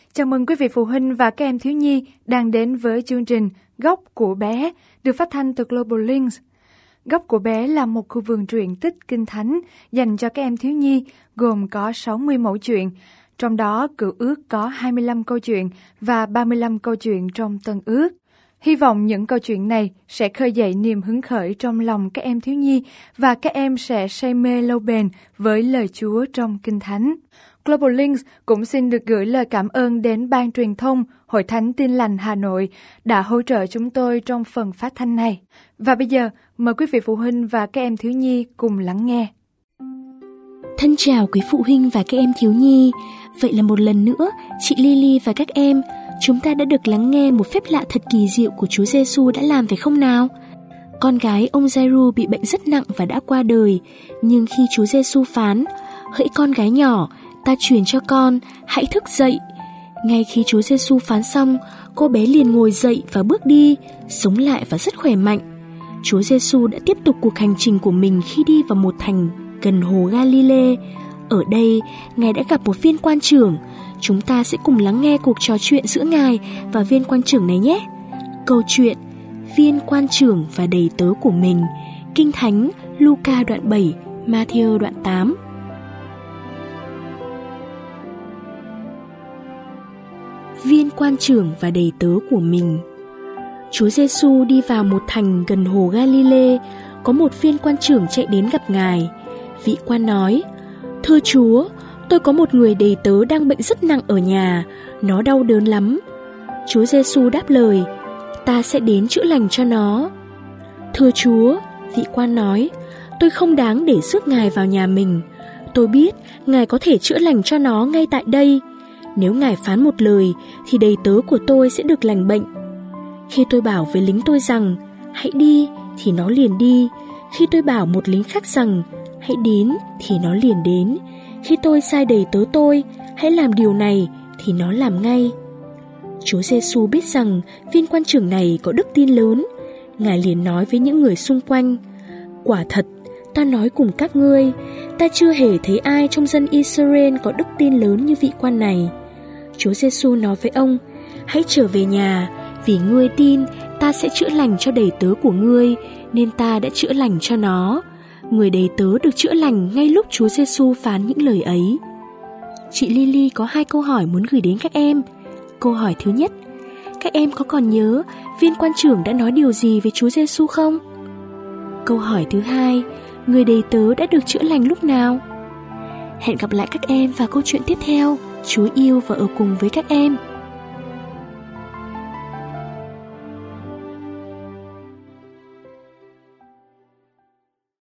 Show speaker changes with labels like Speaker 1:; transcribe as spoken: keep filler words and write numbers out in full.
Speaker 1: Chào mừng quý vị phụ huynh và các em thiếu nhi đang đến với chương trình Góc của bé được phát thanh từ Global Links. Góc của bé là một khu vườn truyện tích kinh thánh dành cho các em thiếu nhi, gồm có sáu mươi mẫu chuyện, trong đó Cựu Ước có hai mươi lăm câu chuyện và ba mươi lăm câu chuyện trong Tân Ước. Hy vọng những câu chuyện này sẽ khơi dậy niềm hứng khởi trong lòng các em thiếu nhi và các em sẽ say mê lâu bền với lời Chúa trong Kinh Thánh. Global Links cũng xin được gửi lời cảm ơn đến Ban Truyền thông Hội Thánh Tin Lành Hà Nội đã hỗ trợ chúng tôi trong phần phát thanh này. Và bây giờ, mời quý vị phụ huynh và các em thiếu nhi cùng lắng nghe.
Speaker 2: Thân chào quý phụ huynh và các em thiếu nhi. Vậy là một lần nữa, chị Lily và các em, chúng ta đã được lắng nghe một phép lạ thật kỳ diệu của Chúa Giêsu đã làm phải không nào? Con gái ông Giai-ru bị bệnh rất nặng và đã qua đời, nhưng khi Chúa Giêsu phán, hỡi con gái nhỏ, ta truyền cho con, hãy thức dậy. Ngay khi Chúa Giêsu phán xong, cô bé liền ngồi dậy và bước đi, sống lại và rất khỏe mạnh. Chúa Giêsu đã tiếp tục cuộc hành trình của mình khi đi vào một thành gần hồ Ga-li-lê. Ở đây, Ngài đã gặp một viên quan trưởng. Chúng ta sẽ cùng lắng nghe cuộc trò chuyện giữa Ngài và viên quan trưởng này nhé. Câu chuyện Viên quan trưởng và đầy tớ của mình. Kinh Thánh Luca đoạn bảy, Ma-thi-ơ đoạn tám. Viên quan trưởng và đầy tớ của mình. Chúa Giêsu đi vào một thành gần hồ Ga-li-lê. Có một viên quan trưởng chạy đến gặp Ngài. Vị quan nói: Thưa Chúa, tôi có một người đầy tớ đang bệnh rất nặng ở nhà, nó đau đớn lắm. Chúa Giêsu đáp lời: Ta sẽ đến chữa lành cho nó. Thưa Chúa, vị quan nói, tôi không đáng để rước Ngài vào nhà mình. Tôi biết Ngài có thể chữa lành cho nó ngay tại đây. Nếu Ngài phán một lời thì đầy tớ của tôi sẽ được lành bệnh. Khi tôi bảo với lính tôi rằng hãy đi thì nó liền đi. Khi tôi bảo một lính khác rằng hãy đến thì nó liền đến. Khi tôi sai đầy tớ tôi hãy làm điều này thì nó làm ngay. Chúa Giêsu biết rằng viên quan trưởng này có đức tin lớn. Ngài liền nói với những người xung quanh: Quả thật, ta nói cùng các ngươi, ta chưa hề thấy ai trong dân Israel có đức tin lớn như vị quan này. Chúa Giêsu nói với ông: Hãy trở về nhà, vì ngươi tin ta sẽ chữa lành cho đầy tớ của ngươi, nên ta đã chữa lành cho nó. Người đầy tớ được chữa lành ngay lúc Chúa Giêsu phán những lời ấy. Chị Lily có hai câu hỏi muốn gửi đến các em. Câu hỏi thứ nhất: các em có còn nhớ viên quan trưởng đã nói điều gì với Chúa Giêsu không? Câu hỏi thứ hai: người đầy tớ đã được chữa lành lúc nào? Hẹn gặp lại các em vào câu chuyện tiếp theo. Chúa yêu và ở cùng với các em.